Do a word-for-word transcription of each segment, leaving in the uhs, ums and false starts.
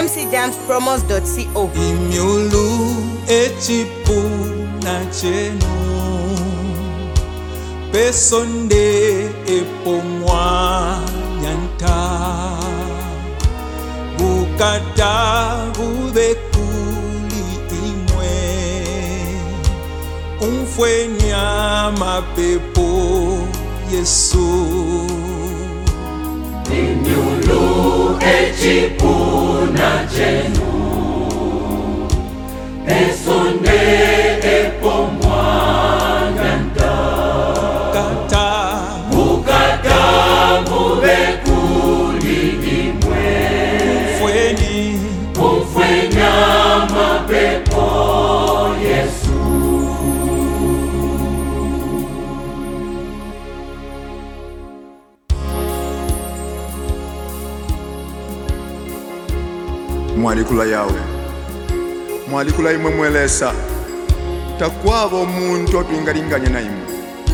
m c dance promos dot co. Imiulu echipu na chenu pesonde epomwa nyanta bukata bubekuli imwe umfwenya mapepo Yesu. Imiulu echipu na chenu pesonde epomwa nyanta kata bukata bubekuli imwe umfweni umfwenya mapepo Yesu. Mwalikula yawe mwalikula imwe mwelesa takwabo muntu otwingalinganya na imwe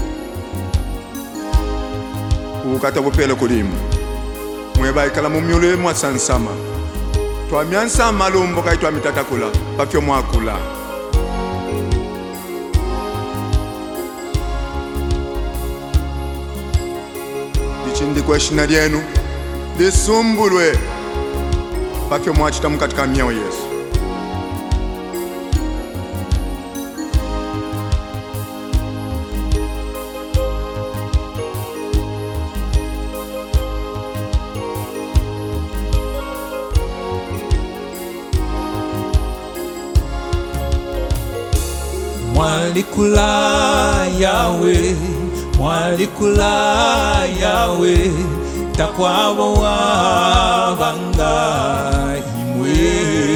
ukata bupele kulimu mwebaikala mumyule mwasansama twamyansama lumbo kaitwa mitatakula papyo mwakula ichindi kweshina lyenu lisumbulwe papyo mwachitamu katika miao Yesu. Mwalikula yawe mwalikula yawe takwabo wabanga imwe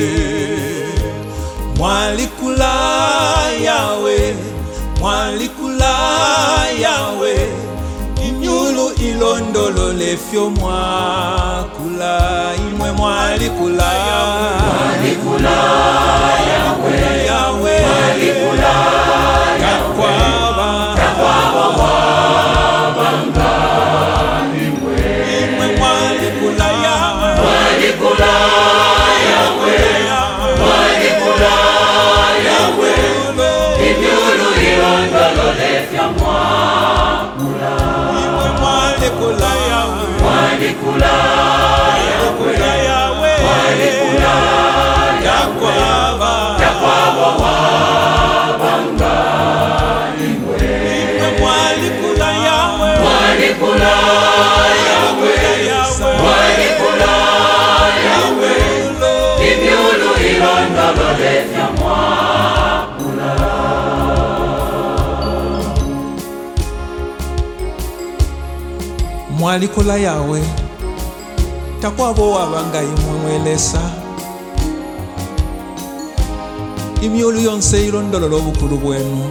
mwalikula yawe mwalikula yawe imyulu ilondolo lefyo mwakula imwe mwalikula Mwalikula yawe yawe mwalikula takwaba takwaba wabanga imwe mwalikula yawe mwalikula yawe mwalikula yawe imyulu ilondolo lefya mwakula mwalikula yawe mwalikula mwalikula yawe mwalikula takwaba takwaba wabanga imwe mwalikula yawe mwalikula yawe mwalikula yawe imyulu ilondolo lefya mwakula. mwalikula yawe takwabo wabanga imwe mwelesa imyulu yonse ilondolola obukulu bwenu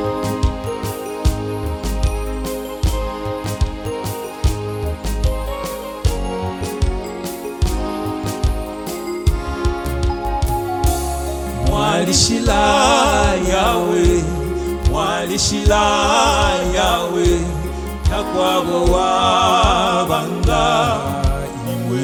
mwalishila yawe mwalishila yawe takwabo wabanga imwe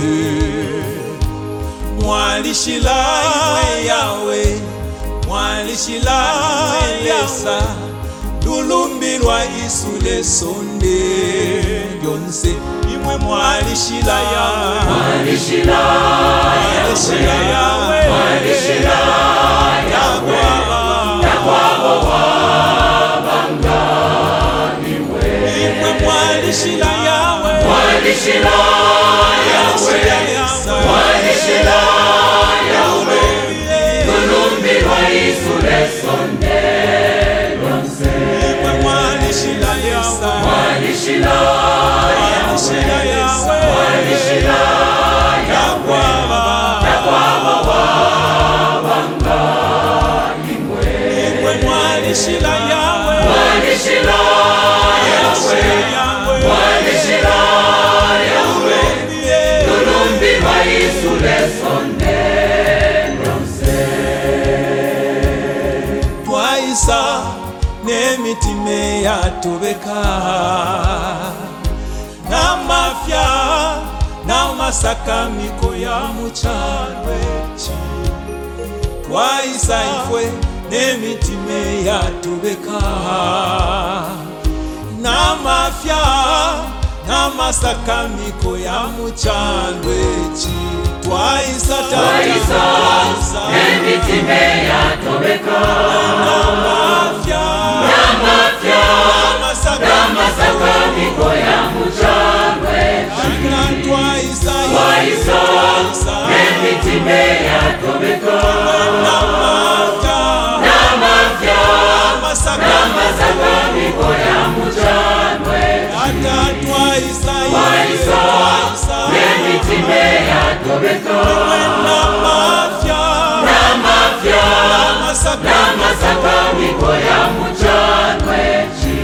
mwalishila yawe mwalishila lesa lulumbilwa isule sonde lyonse imwe mwalishila yawe Mwalishila mwalishila yawe mwalishila yawe takwabo wabanga imwe mwalishila yawe mwalishila yawe mwalishila yawe lulumbilwa isule sonde lyonse mwalishila yawe mwalishila mwalishila yawe mwalishila yawe takwaba wabanga imwe mwalishila yawe mwalishila yawe mwalishila yawe lulumbilwa isule sonde lyonse twaisa n'emitima eyatobeka n'amafya n'amasaka miko ya muchalwe twayisa ifwe n'emitima eyatobeka n'amafya n'amasakamiko ya mukyalo eki twayisa twayisa n'emitima eyatobeka n'amafya n'amafya n'amasakamiko ya mukyalo eki twayisa twayisa n'emitima eyatobeka n'amafya n'amafya n'amasakamiko ya mukyalo eki twayisa twayisa n'emitima eyatobeka n'amafya n'amafya n'amasakamiko ya mukyalo eki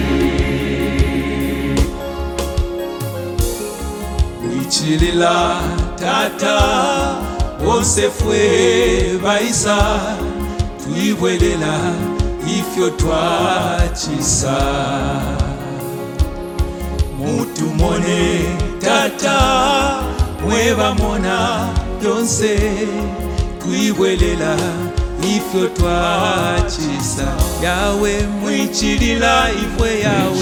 wichilila tata wose fwe bayisa twibwelela ifyo twachisa mutumone tata mwebamona byonse twibwelela ifyo twachisa yawe mwichilila ifwe yawe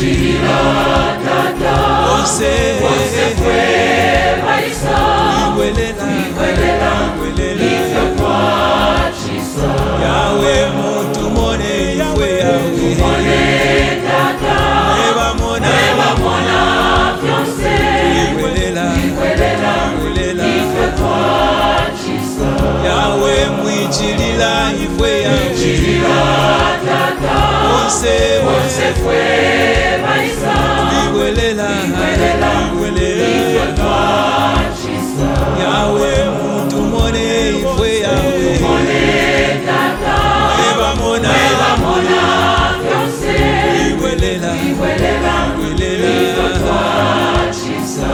wose fwe bayisa twibwelela ifyo twachisa yawe mutumone ifwe yawe mwebamona byonse twibwelela ifyo twachisa yawe mwichilila ifwe yawe wose fwe bayisa twibwelela ifyo twachisa yawe mutumone ifwe yawe mwebamona byonse twibwelela ifyo twachisa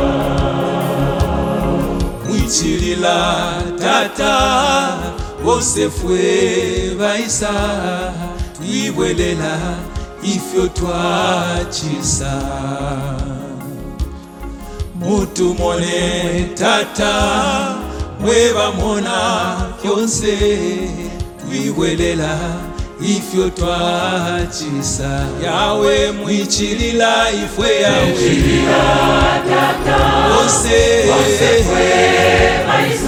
mwichilila tata wose fwe bayisa twibwelela ifyo twachisa mutumone tata mwebamona byonse twibwelela ifyo twachisa yawe mwichilila ifwe yawe wose bayisa